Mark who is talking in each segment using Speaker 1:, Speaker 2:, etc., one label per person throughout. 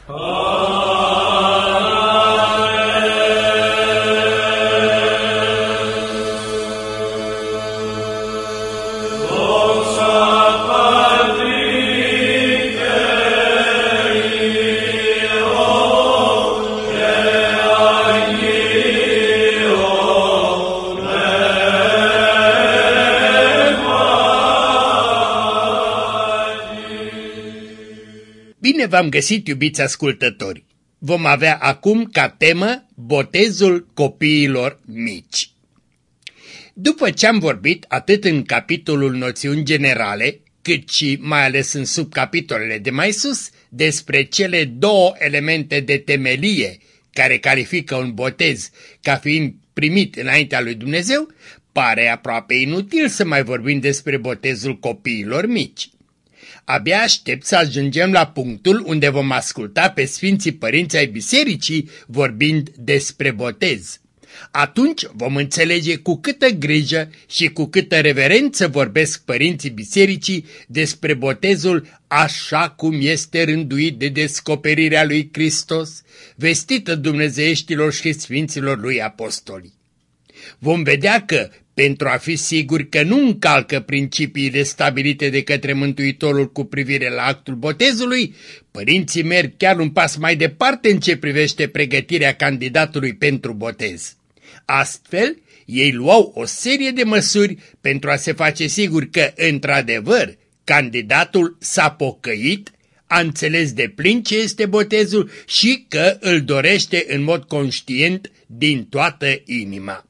Speaker 1: Bine v-am găsit, iubiți ascultători! Vom avea acum ca temă botezul copiilor mici. După ce am vorbit atât în capitolul noțiuni generale, cât și mai ales în subcapitolele de mai sus, despre cele două elemente de temelie care califică un botez ca fiind primit înaintea lui Dumnezeu, pare aproape inutil să mai vorbim despre botezul copiilor mici. Abia aștept să ajungem la punctul unde vom asculta pe Sfinții Părinți ai Bisericii vorbind despre botez. Atunci vom înțelege cu câtă grijă și cu câtă reverență vorbesc Părinții Bisericii despre botezul așa cum este rânduit de descoperirea lui Hristos, vestită dumnezeieștilor și sfinților lui apostoli. Vom vedea că, pentru a fi siguri că nu încalcă principiile stabilite de către Mântuitorul cu privire la actul botezului, părinții merg chiar un pas mai departe în ce privește pregătirea candidatului pentru botez. Astfel, ei luau o serie de măsuri pentru a se face sigur că, într-adevăr, candidatul s-a pocăit, a înțeles deplin ce este botezul și că îl dorește în mod conștient din toată inima.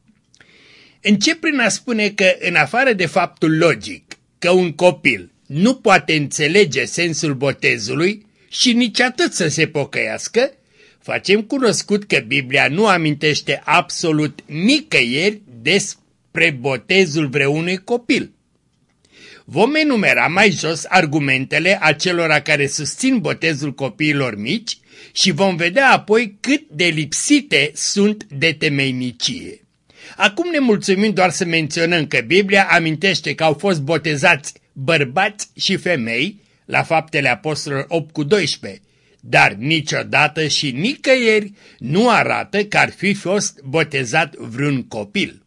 Speaker 1: Încep prin a spune că, în afară de faptul logic că un copil nu poate înțelege sensul botezului și nici atât să se pocăiască, facem cunoscut că Biblia nu amintește absolut nicăieri despre botezul vreunui copil. Vom enumera mai jos argumentele acelora care susțin botezul copiilor mici și vom vedea apoi cât de lipsite sunt de temeinicie. Acum ne mulțumim doar să menționăm că Biblia amintește că au fost botezați bărbați și femei la Faptele Apostolilor 8:12, dar niciodată și nicăieri nu arată că ar fi fost botezat vreun copil.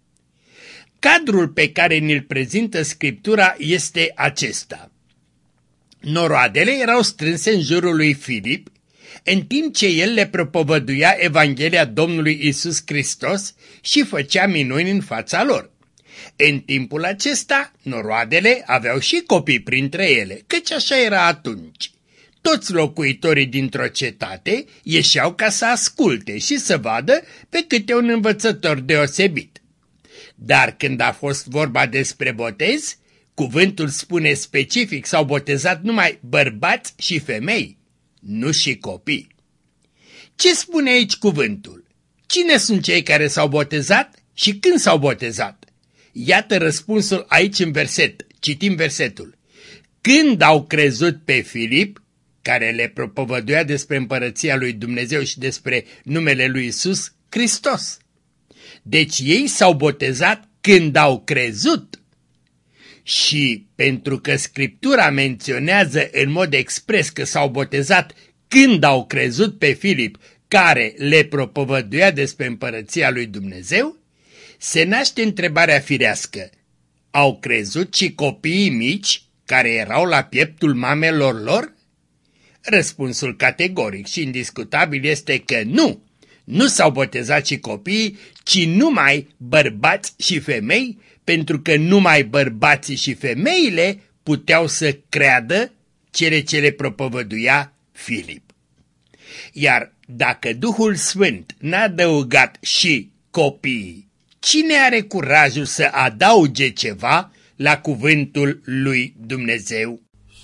Speaker 1: Cadrul pe care ni-l prezintă Scriptura este acesta. Noroadele erau strânse în jurul lui Filip, în timp ce el le propovăduia Evanghelia Domnului Isus Hristos și făcea minuni în fața lor. În timpul acesta, noroadele aveau și copii printre ele, căci așa era atunci. Toți locuitorii dintr-o cetate ieșeau ca să asculte și să vadă pe câte un învățător deosebit. Dar când a fost vorba despre botez, cuvântul spune specific s-au botezat numai bărbați și femei, nu și copii. Ce spune aici cuvântul? Cine sunt cei care s-au botezat și când s-au botezat? Iată răspunsul aici în verset. Citim versetul. Când au crezut pe Filip, care le propovăduia despre împărăția lui Dumnezeu și despre numele lui Isus Hristos. Deci ei s-au botezat când au crezut. Și pentru că Scriptura menționează în mod expres că s-au botezat când au crezut pe Filip, care le propovăduia despre împărăția lui Dumnezeu, se naște întrebarea firească. Au crezut și copiii mici care erau la pieptul mamelor lor? Răspunsul categoric și indiscutabil este că nu. Nu s-au botezat și copiii, ci numai bărbați și femei, pentru că numai bărbații și femeile puteau să creadă ce le propovăduia Filip. Iar dacă Duhul Sfânt n-a adăugat și copiii, cine are curajul să adauge ceva la cuvântul lui Dumnezeu?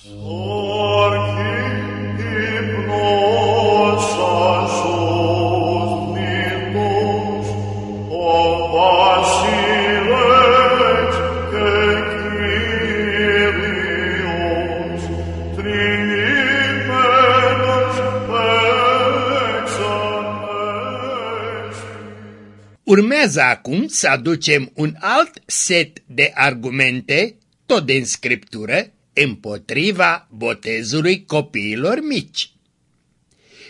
Speaker 1: Urmează acum să aducem un alt set de argumente, tot din Scriptură, împotriva botezului copiilor mici.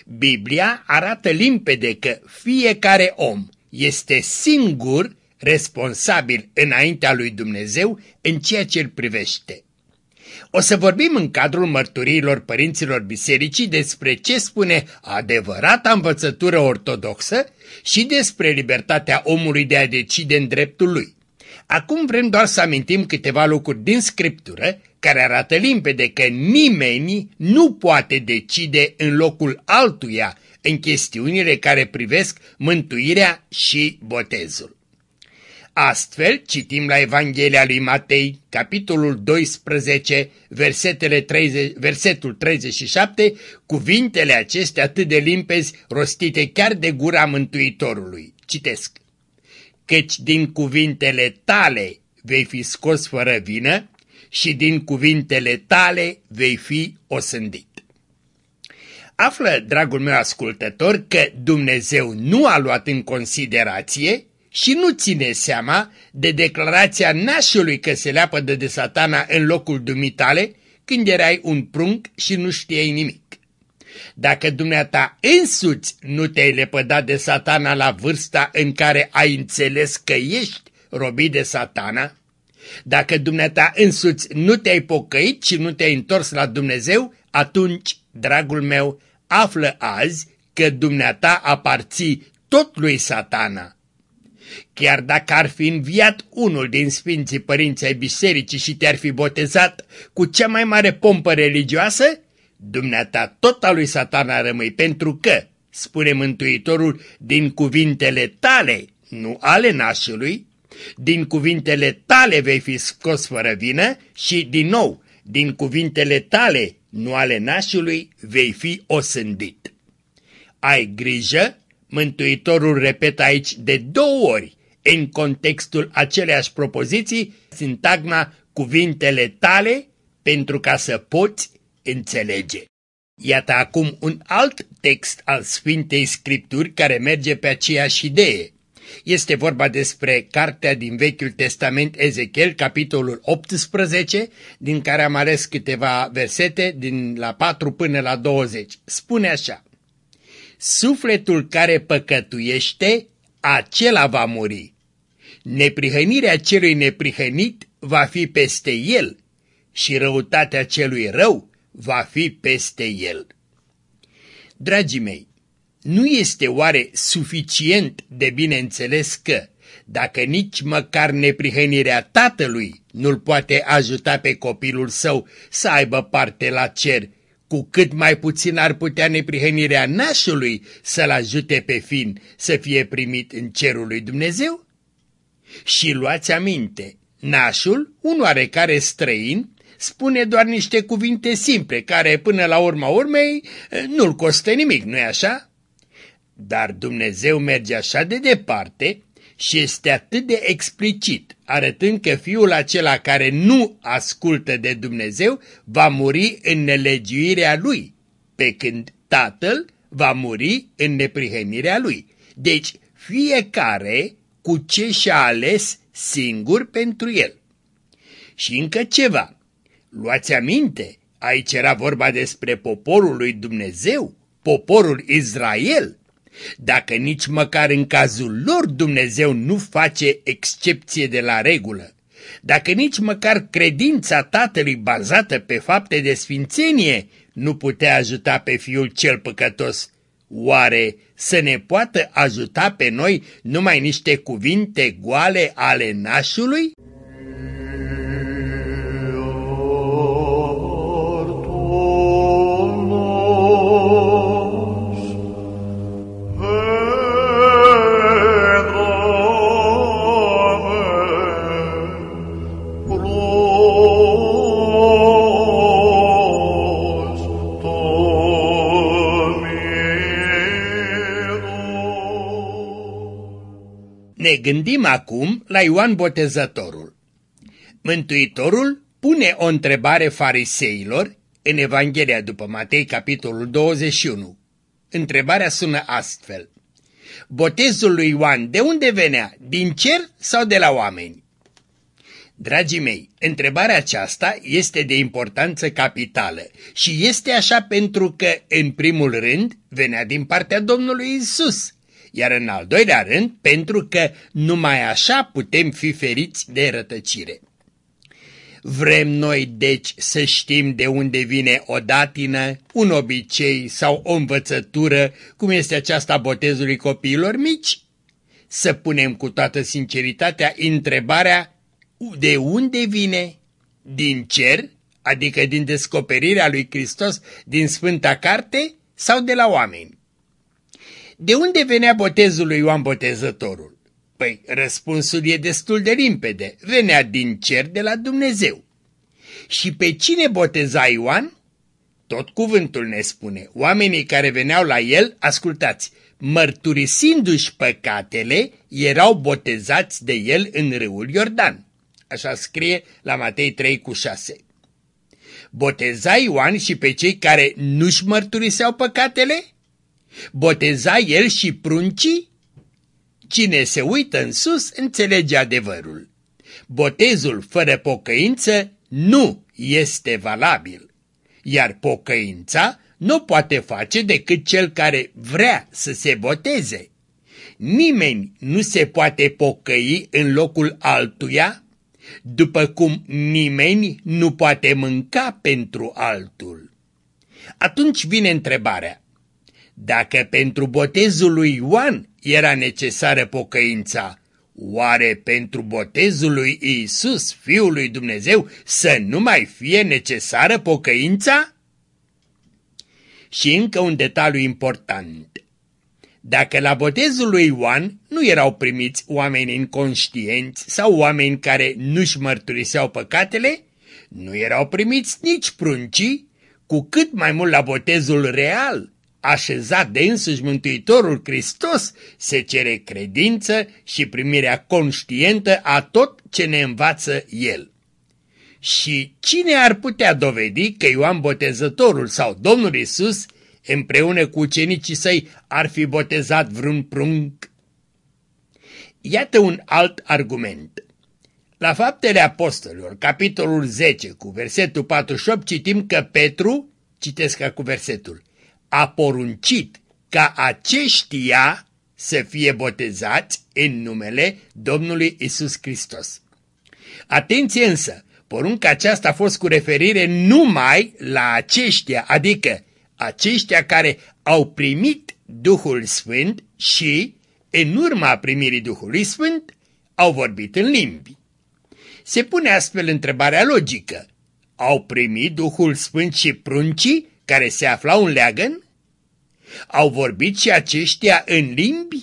Speaker 1: Biblia arată limpede că fiecare om este singur responsabil înaintea lui Dumnezeu în ceea ce îl privește. O să vorbim în cadrul mărturiilor părinților bisericii despre ce spune adevărata învățătură ortodoxă și despre libertatea omului de a decide în dreptul lui. Acum vrem doar să amintim câteva lucruri din Scriptură care arată limpede că nimeni nu poate decide în locul altuia în chestiunile care privesc mântuirea și botezul. Astfel, citim la Evanghelia lui Matei, capitolul 12, versetul 37, cuvintele acestea atât de limpezi, rostite chiar de gura Mântuitorului. Citesc: căci din cuvintele tale vei fi scos fără vină și din cuvintele tale vei fi osândit. Află, dragul meu ascultător, că Dumnezeu nu a luat în considerație și nu ține seama de declarația nașului că se leapădă de Satana în locul dumitale când erai un prunc și nu știai nimic. Dacă dumneata însuți nu te-ai lepădat de Satana la vârsta în care ai înțeles că ești robit de Satana, dacă dumneata însuți nu te-ai pocăit și nu te-ai întors la Dumnezeu, atunci, dragul meu, află azi că dumneata aparții tot lui Satana. Chiar dacă ar fi înviat unul din sfinții părinți ai bisericii și te-ar fi botezat cu cea mai mare pompă religioasă, dumneata tot al lui Satana rămâi, pentru că, spune Mântuitorul, din cuvintele tale, nu ale nașului, din cuvintele tale vei fi scos fără vină și, din nou, din cuvintele tale, nu ale nașului, vei fi osândit. Ai grijă, Mântuitorul repetă aici de 2 ori, în contextul aceleași propoziții, sintagma cuvintele tale, pentru ca să poți înțelege. Iată acum un alt text al Sfintei Scripturi care merge pe aceeași idee. Este vorba despre cartea din Vechiul Testament Ezechiel, capitolul 18, din care am ales câteva versete, din la 4 până la 20. Spune așa: sufletul care păcătuiește, acela va muri. Neprihănirea celui neprihănit va fi peste el și răutatea celui rău va fi peste el. Dragii mei, nu este oare suficient de bine înțeles că, dacă nici măcar neprihănirea tatălui nu-l poate ajuta pe copilul său să aibă parte la cer, cu cât mai puțin ar putea neprihănirea nașului să-l ajute pe fin să fie primit în cerul lui Dumnezeu? Și luați aminte, nașul, un oarecare străin, spune doar niște cuvinte simple, care până la urma urmei nu-l costă nimic, nu-i așa? Dar Dumnezeu merge așa de departe și este atât de explicit, arătând că fiul acela care nu ascultă de Dumnezeu va muri în nelegiuirea lui, pe când tatăl va muri în neprihănirea lui. Deci fiecare cu ce și-a ales singur pentru el. Și încă ceva, luați aminte, aici era vorba despre poporul lui Dumnezeu, poporul Israel. Dacă nici măcar în cazul lor Dumnezeu nu face excepție de la regulă, dacă nici măcar credința tatălui bazată pe fapte de sfințenie nu putea ajuta pe fiul cel păcătos, oare să ne poată ajuta pe noi numai niște cuvinte goale ale nașului? Ne gândim acum la Ioan Botezătorul. Mântuitorul pune o întrebare fariseilor în Evanghelia după Matei, capitolul 21. Întrebarea sună astfel: botezul lui Ioan de unde venea, din cer sau de la oameni? Dragii mei, întrebarea aceasta este de importanță capitală și este așa pentru că, în primul rând, venea din partea Domnului Isus, iar în al doilea rând, pentru că numai așa putem fi feriți de rătăcire. Vrem noi, deci, să știm de unde vine o datină, un obicei sau o învățătură, cum este aceasta a botezului copiilor mici? Să punem cu toată sinceritatea întrebarea: de unde vine? Din cer, adică din descoperirea lui Hristos din Sfânta Carte, sau de la oameni? De unde venea botezul lui Ioan Botezătorul? Păi, răspunsul e destul de limpede. Venea din cer, de la Dumnezeu. Și pe cine boteza Ioan? Tot cuvântul ne spune. Oamenii care veneau la el, ascultați, mărturisindu-și păcatele, erau botezați de el în râul Iordan. Așa scrie la Matei 3:6. Boteza Ioan și pe cei care nu-și mărturiseau păcatele? Boteza el și pruncii? Cine se uită în sus înțelege adevărul. Botezul fără pocăință nu este valabil, iar pocăința nu poate face decât cel care vrea să se boteze. Nimeni nu se poate pocăi în locul altuia, după cum nimeni nu poate mânca pentru altul. Atunci vine întrebarea: dacă pentru botezul lui Ioan era necesară pocăința, oare pentru botezul lui Iisus, Fiul lui Dumnezeu, să nu mai fie necesară pocăința? Și încă un detaliu important. Dacă la botezul lui Ioan nu erau primiți oameni inconștienți sau oameni care nu-și mărturiseau păcatele, nu erau primiți nici pruncii, cu cât mai mult la botezul real, așezat de însuși Mântuitorul Hristos, se cere credință și primirea conștientă a tot ce ne învață El. Și cine ar putea dovedi că Ioan Botezătorul sau Domnul Iisus, împreună cu ucenicii săi, ar fi botezat vreun prunc? Iată un alt argument. La Faptele Apostolilor, capitolul 10, cu versetul 48, citim că Petru, citesc cu versetul, a poruncit ca aceștia să fie botezați în numele Domnului Isus Hristos. Atenție însă, porunca aceasta a fost cu referire numai la aceștia, adică aceștia care au primit Duhul Sfânt și, în urma primirii Duhului Sfânt, au vorbit în limbi. Se pune astfel întrebarea logică: au primit Duhul Sfânt și pruncii care se aflau în leagăn? Au vorbit și aceștia în limbi?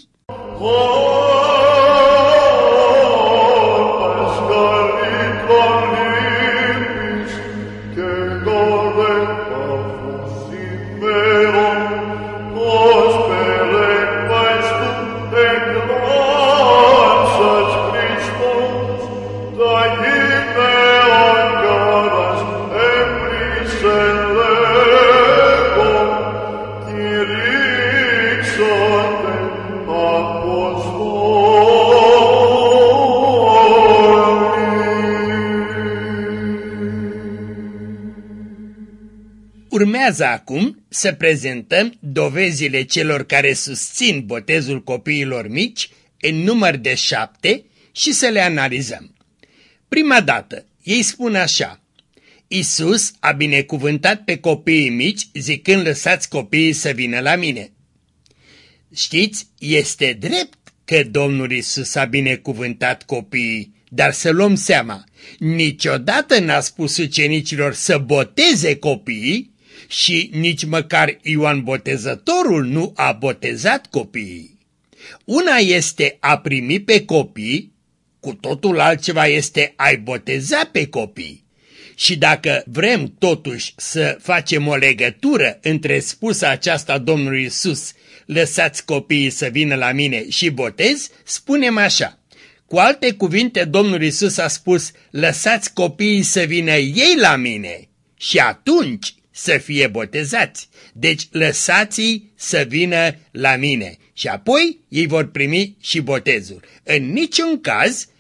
Speaker 1: Urmează acum să prezentăm dovezile celor care susțin botezul copiilor mici în număr de 7 și să le analizăm. Prima dată, ei spun așa: Iisus a binecuvântat pe copiii mici zicând: lăsați copiii să vină la mine. Știți, este drept că Domnul Iisus a binecuvântat copiii, dar să luăm seama, niciodată n-a spus ucenicilor să boteze copiii și nici măcar Ioan Botezătorul nu a botezat copiii. Una este a primi pe copii, cu totul altceva este a-i boteza pe copii. Și dacă vrem totuși să facem o legătură între spusa aceasta Domnului Iisus, lăsați copiii să vină la mine, și botez, spunem așa: cu alte cuvinte, Domnul Iisus a spus: lăsați copiii să vină ei la mine și atunci să fie botezați. Deci lăsați-i să vină la mine și apoi ei vor primi și botezul. În niciun caz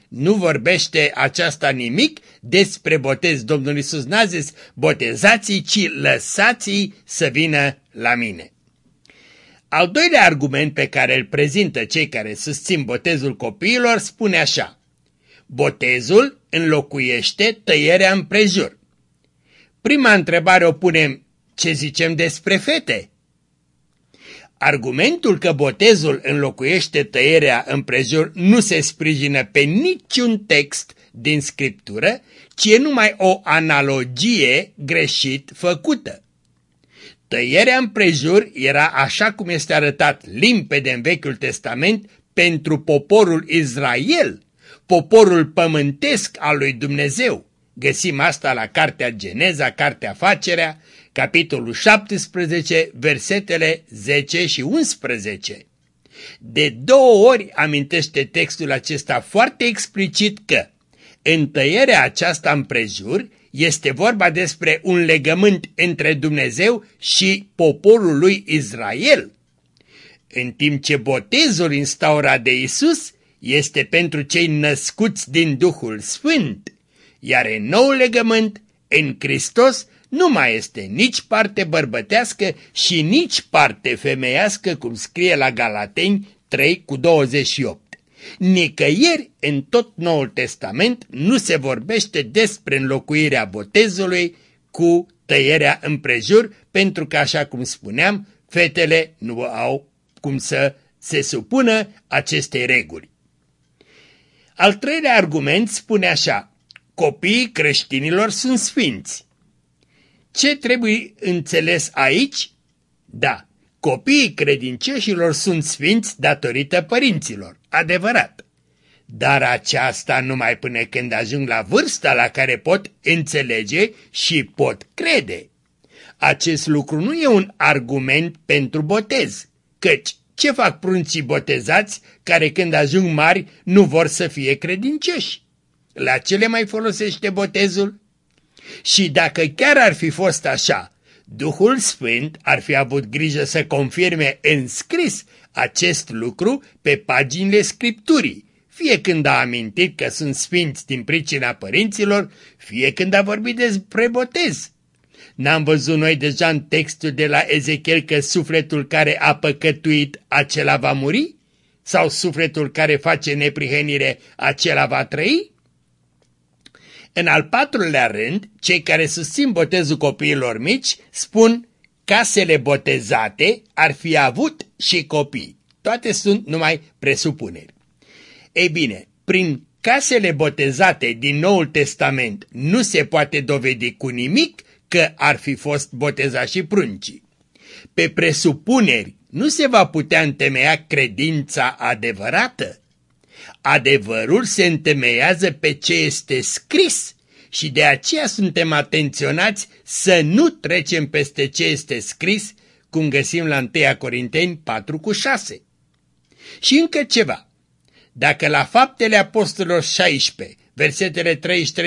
Speaker 1: Nu vorbește aceasta nimic despre botez. Domnul Iisus n-a zis botezați-i, ci lăsați-i să vină la mine. Al doilea argument pe care îl prezintă cei care susțin botezul copiilor spune așa: botezul înlocuiește tăierea împrejur. Prima întrebare o punem: ce zicem despre fete? Argumentul că botezul înlocuiește tăierea împrejur nu se sprijină pe niciun text din Scriptură, ci e numai o analogie greșit făcută. Tăierea împrejur era, așa cum este arătat limpede în Vechiul Testament, pentru poporul Israel, poporul pământesc al lui Dumnezeu. Găsim asta la Cartea Geneza, Cartea Facerea, capitolul 17, versetele 10 și 11. De 2 ori amintește textul acesta foarte explicit că în tăierea aceasta împrejur este vorba despre un legământ între Dumnezeu și poporul lui Israel, în timp ce botezul instaurat de Iisus este pentru cei născuți din Duhul Sfânt, iar în nou legământ, în Hristos, nu mai este nici parte bărbătească și nici parte femeiască, cum scrie la Galateni 3:28. Nicăieri în tot Noul Testament nu se vorbește despre înlocuirea botezului cu tăierea împrejur, pentru că, așa cum spuneam, fetele nu au cum să se supună acestei reguli. Al treilea argument spune așa: copiii creștinilor sunt sfinți. Ce trebuie înțeles aici? Da, copiii credincioșilor sunt sfinți datorită părinților, adevărat. Dar aceasta numai până când ajung la vârsta la care pot înțelege și pot crede. Acest lucru nu e un argument pentru botez, căci ce fac pruncii botezați care când ajung mari nu vor să fie credincioși? La ce le mai folosește botezul? Și dacă chiar ar fi fost așa, Duhul Sfânt ar fi avut grijă să confirme în scris acest lucru pe paginile Scripturii, fie când a amintit că sunt sfinți din pricina părinților, fie când a vorbit despre botez. N-am văzut noi deja în textul de la Ezechiel că sufletul care a păcătuit, acela va muri? Sau sufletul care face neprihănire, acela va trăi? În al patrulea rând, cei care susțin botezul copiilor mici spun: casele botezate ar fi avut și copii. Toate sunt numai presupuneri. Ei bine, prin casele botezate din Noul Testament nu se poate dovedi cu nimic că ar fi fost botezați și pruncii. Pe presupuneri nu se va putea întemeia credința adevărată. Adevărul se întemeiază pe ce este scris și de aceea suntem atenționați să nu trecem peste ce este scris, cum găsim la 1 Corinteni 4:6. Și încă ceva. Dacă la Faptele Apostolilor 16, versetele 33-34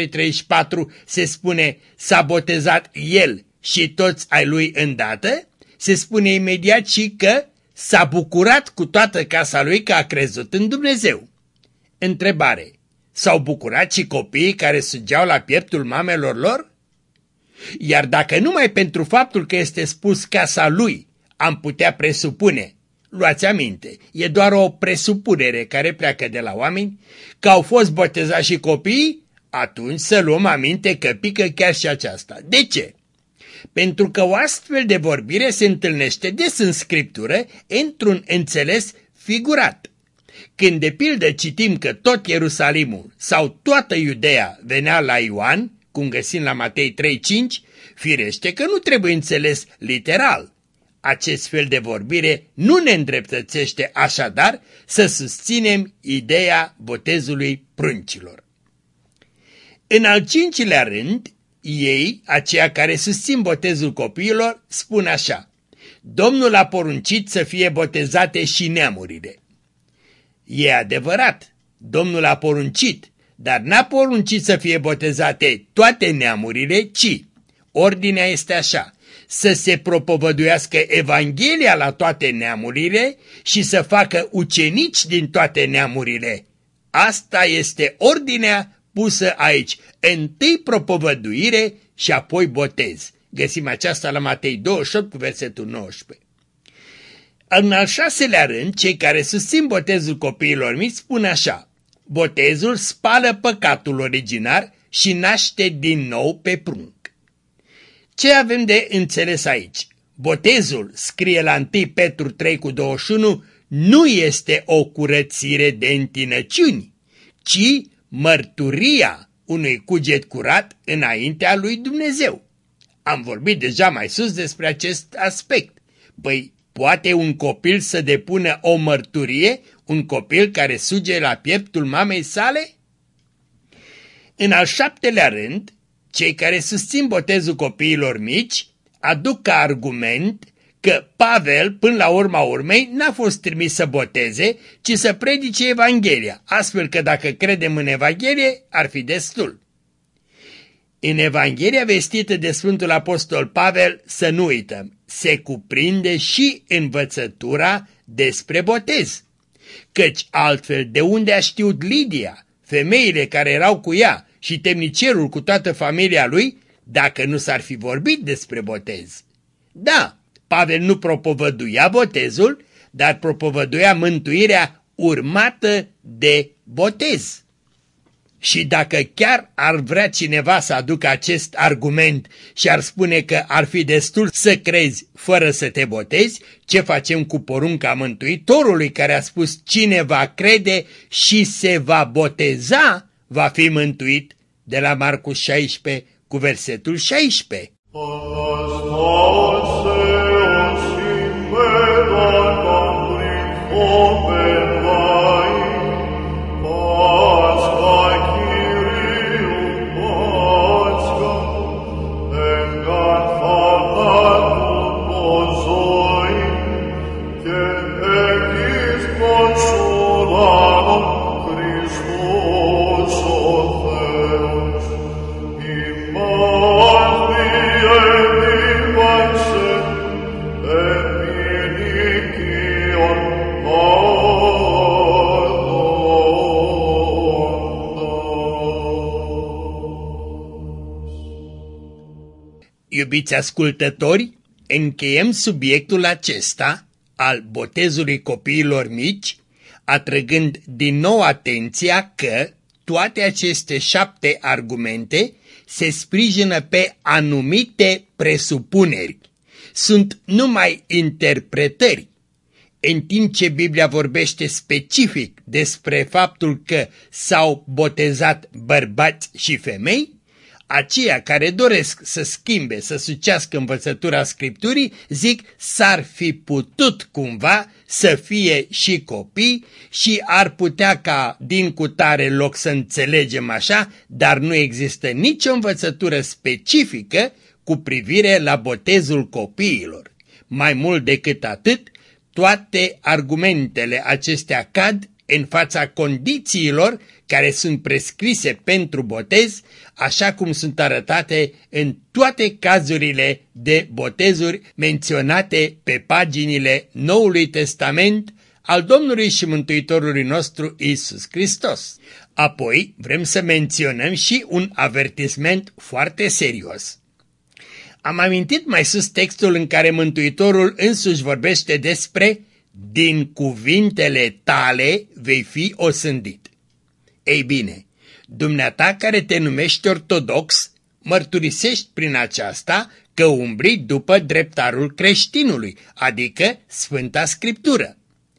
Speaker 1: se spune s-a botezat el și toți ai lui îndată, se spune imediat și că s-a bucurat cu toată casa lui că a crezut în Dumnezeu. Întrebare: s-au bucurat și copiii care sugeau la pieptul mamelor lor? Iar dacă numai pentru faptul că este spus casa lui am putea presupune, luați aminte, e doar o presupunere care pleacă de la oameni, că au fost botezați și copiii, atunci să luăm aminte că pică chiar și aceasta. De ce? Pentru că o astfel de vorbire se întâlnește des în Scriptură într-un înțeles figurat. Când de pildă citim că tot Ierusalimul sau toată Iudeea venea la Ioan, cum găsim la Matei 3:5, firește că nu trebuie înțeles literal. Acest fel de vorbire nu ne îndreptățește așadar să susținem ideea botezului pruncilor. În al cincilea rând, ei, aceia care susțin botezul copiilor, spun așa: Domnul a poruncit să fie botezate și neamurile. E adevărat, Domnul a poruncit, dar n-a poruncit să fie botezate toate neamurile, ci ordinea este așa: să se propovăduiască Evanghelia la toate neamurile și să facă ucenici din toate neamurile. Asta este ordinea pusă aici. Întâi propovăduire și apoi botez. Găsim aceasta la Matei 28 cu versetul 19. În al 6-lea rând, cei care susțin botezul copiilor mici spun așa: botezul spală păcatul originar și naște din nou pe prunc. Ce avem de înțeles aici? Botezul, scrie la 1 Petru 3:21, nu este o curățire de întinăciuni, ci mărturia unui cuget curat înaintea lui Dumnezeu. Am vorbit deja mai sus despre acest aspect. Păi, poate un copil să depună o mărturie, un copil care suge la pieptul mamei sale? În al 7-lea rând, cei care susțin botezul copiilor mici aduc ca argument că Pavel, până la urma urmei, n-a fost trimis să boteze, ci să predice Evanghelia, astfel că dacă credem în Evanghelie, ar fi destul. În Evanghelia vestită de Sfântul Apostol Pavel, să nu uităm, se cuprinde și învățătura despre botez. Căci altfel, de unde a știut Lidia, femeile care erau cu ea și temnicerul cu toată familia lui, dacă nu s-ar fi vorbit despre botez? Da, Pavel nu propovăduia botezul, dar propovăduia mântuirea urmată de botez. Și dacă chiar ar vrea cineva să aducă acest argument și ar spune că ar fi destul să crezi fără să te botezi, ce facem cu porunca Mântuitorului care a spus: cine va crede și se va boteza, va fi mântuit, de la Marcu 16 cu versetul 16. Iubiți ascultători, încheiem subiectul acesta al botezului copiilor mici, atrăgând din nou atenția că toate aceste 7 argumente se sprijină pe anumite presupuneri. Sunt numai interpretări. În timp ce Biblia vorbește specific despre faptul că s-au botezat bărbați și femei, aceia care doresc să schimbe, să sucească învățătura Scripturii, zic, s-ar fi putut cumva să fie și copii și ar putea ca din cutare loc să înțelegem așa, dar nu există nicio învățătură specifică cu privire la botezul copiilor. Mai mult decât atât, toate argumentele acestea cad în fața condițiilor care sunt prescrise pentru botez, așa cum sunt arătate în toate cazurile de botezuri menționate pe paginile Noului Testament al Domnului și Mântuitorului nostru Iisus Hristos. Apoi vrem să menționăm și un avertisment foarte serios. Am amintit mai sus textul în care Mântuitorul însuși vorbește despre din cuvintele tale vei fi osândit. Ei bine, dumneata care te numești ortodox, mărturisești prin aceasta că umbli după dreptarul creștinului, adică Sfânta Scriptură.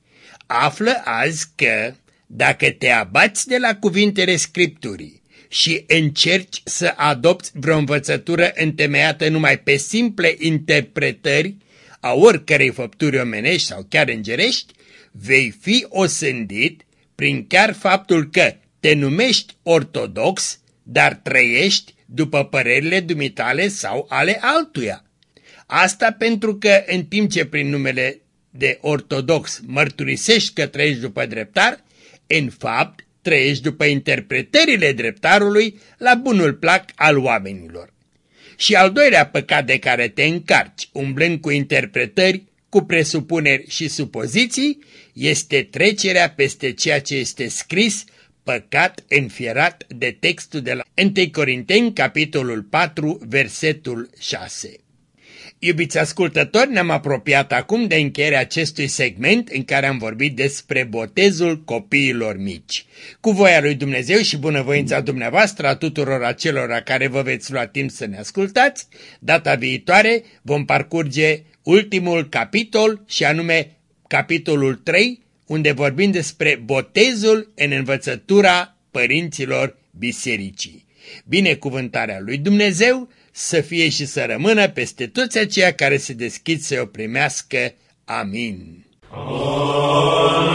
Speaker 1: Află azi că, dacă te abați de la cuvintele Scripturii și încerci să adopți vreo învățătură întemeiată numai pe simple interpretări a oricărei făpturi omenești sau chiar îngerești, vei fi osândit prin chiar faptul că te numești ortodox, dar trăiești după părerile dumitale sau ale altuia. Asta pentru că în timp ce prin numele de ortodox mărturisești că trăiești după dreptar, în fapt trăiești după interpretările dreptarului la bunul plac al oamenilor. Și al doilea păcat de care te încarci, umblând cu interpretări, cu presupuneri și supoziții, este trecerea peste ceea ce este scris păcat înfierat de textul de la 1 Corinteni, capitolul 4, versetul 6. Iubiți ascultători, ne-am apropiat acum de încheierea acestui segment în care am vorbit despre botezul copiilor mici. Cu voia lui Dumnezeu și bunăvoința dumneavoastră, a tuturor acelora care vă veți lua timp să ne ascultați, data viitoare vom parcurge ultimul capitol și anume capitolul 3, unde vorbim despre botezul în învățătura părinților bisericii. Binecuvântarea lui Dumnezeu să fie și să rămână peste toți aceia care se deschid să o primească. Amin. Amin.